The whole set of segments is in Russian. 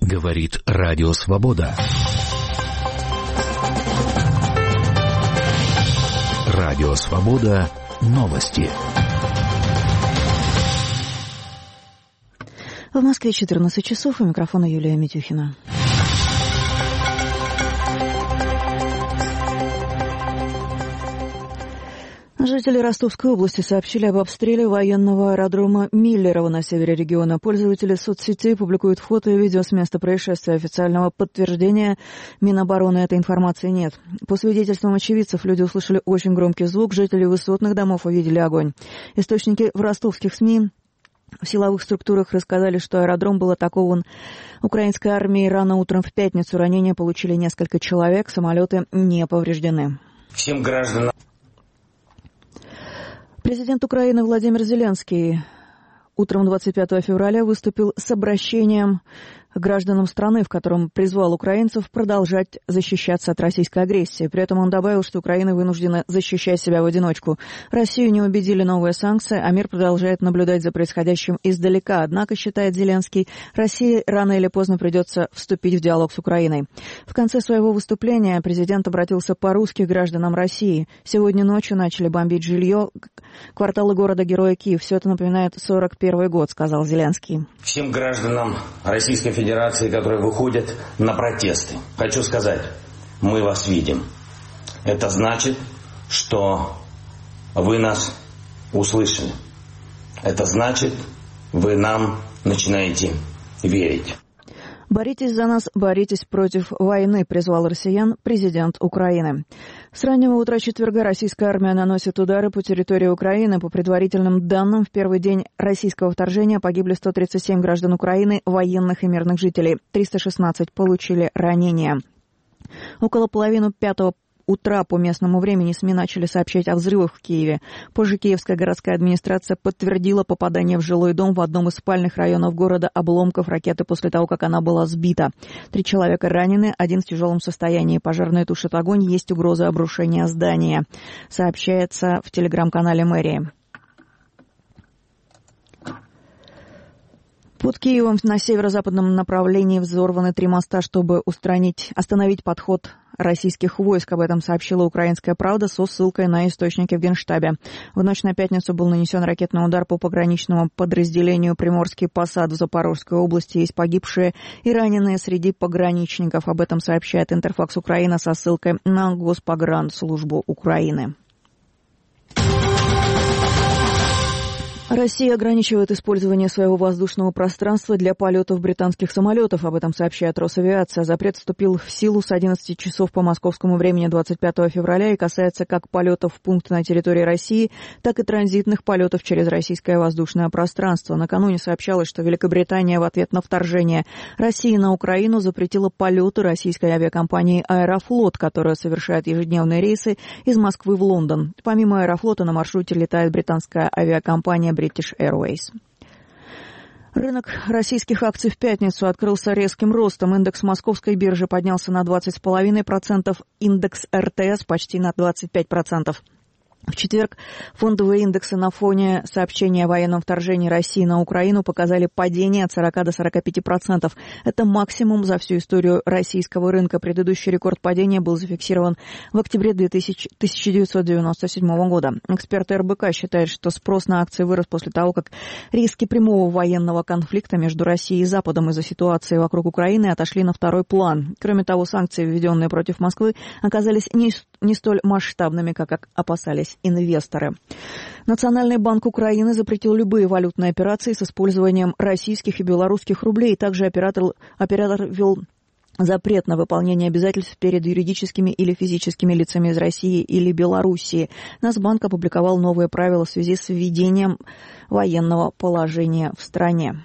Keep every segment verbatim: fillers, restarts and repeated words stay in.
Говорит Радио Свобода. Радио Свобода. Новости. В Москве четырнадцать часов, у микрофона Юлия Митюхина. Жители Ростовской области сообщили об обстреле военного аэродрома Миллерово на севере региона. Пользователи соцсетей публикуют фото и видео с места происшествия. Официального подтверждения Минобороны этой информации нет. По свидетельствам очевидцев, люди услышали очень громкий звук, жители высотных домов увидели огонь. Источники в ростовских СМИ в силовых структурах рассказали, что аэродром был атакован украинской армией рано утром в пятницу. Ранения получили несколько человек, самолеты не повреждены. Всем гражданам. Президент Украины Владимир Зеленский утром двадцать пятого февраля выступил с обращением к гражданам страны, в котором призвал украинцев продолжать защищаться от российской агрессии. При этом он добавил, что Украина вынуждена защищать себя в одиночку. Россию не убедили новые санкции, а мир продолжает наблюдать за происходящим издалека. Однако, считает Зеленский, России рано или поздно придется вступить в диалог с Украиной. В конце своего выступления президент обратился по-русски к гражданам России. Сегодня ночью начали бомбить жилье, кварталы города-героя Киев. Все это напоминает сорок первый год, сказал Зеленский. Всем гражданам Российской Федерации, которые выходят на протесты, хочу сказать, мы вас видим. Это значит, что вы нас услышали. Это значит, вы нам начинаете верить. «Боритесь за нас, боритесь против войны», призвал россиян президент Украины. С раннего утра четверга российская армия наносит удары по территории Украины. По предварительным данным, в первый день российского вторжения погибли сто тридцать семь граждан Украины, военных и мирных жителей. триста шестнадцать получили ранения. Около половины пятого утра по местному времени СМИ начали сообщать о взрывах в Киеве. Позже Киевская городская администрация подтвердила попадание в жилой дом в одном из спальных районов города обломков ракеты после того, как она была сбита. Три человека ранены, один в тяжелом состоянии. Пожарные тушат огонь, есть угроза обрушения здания, сообщается в телеграм-канале мэрии. Под Киевом на северо-западном направлении взорваны три моста, чтобы устранить, остановить подход российских войск. Об этом сообщила «Украинская правда» со ссылкой на источники в Генштабе. В ночь на пятницу был нанесен ракетный удар по пограничному подразделению «Приморский посад» в Запорожской области. Есть погибшие и раненые среди пограничников. Об этом сообщает Интерфакс Украина со ссылкой на Госпогранслужбу Украины. Россия ограничивает использование своего воздушного пространства для полетов британских самолетов. Об этом сообщает Росавиация. Запрет вступил в силу с одиннадцати часов по московскому времени двадцать пятого февраля и касается как полетов в пункты на территории России, так и транзитных полетов через российское воздушное пространство. Накануне сообщалось, что Великобритания в ответ на вторжение России на Украину запретила полеты российской авиакомпании «Аэрофлот», которая совершает ежедневные рейсы из Москвы в Лондон. Помимо «Аэрофлота» на маршруте летает британская авиакомпания British Airways. Рынок российских акций в пятницу открылся резким ростом. Индекс московской биржи поднялся на двадцать целых пять десятых процента, индекс эр тэ эс почти на двадцать пять процентов. В четверг фондовые индексы на фоне сообщения о военном вторжении России на Украину показали падение от сорока до сорока пяти процентов. Это максимум за всю историю российского рынка. Предыдущий рекорд падения был зафиксирован в октябре тысяча девятьсот девяносто седьмого года. Эксперты эр бэ ка считают, что спрос на акции вырос после того, как риски прямого военного конфликта между Россией и Западом из-за ситуации вокруг Украины отошли на второй план. Кроме того, санкции, введенные против Москвы, оказались не, не столь масштабными, как опасались инвесторы. Национальный банк Украины запретил любые валютные операции с использованием российских и белорусских рублей. Также оператор, оператор ввел запрет на выполнение обязательств перед юридическими или физическими лицами из России или Белоруссии. Нацбанк опубликовал новые правила в связи с введением военного положения в стране.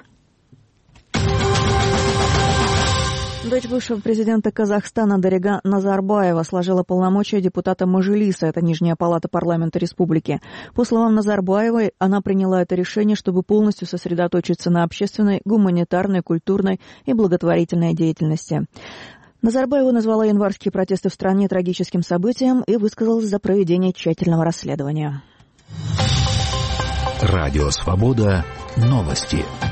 Дочь бывшего президента Казахстана Дарига Назарбаева сложила полномочия депутата Мажилиса, это Нижняя палата парламента республики. По словам Назарбаевой, она приняла это решение, чтобы полностью сосредоточиться на общественной, гуманитарной, культурной и благотворительной деятельности. Назарбаева назвала январские протесты в стране трагическим событием и высказалась за проведение тщательного расследования. Радио Свобода. Новости.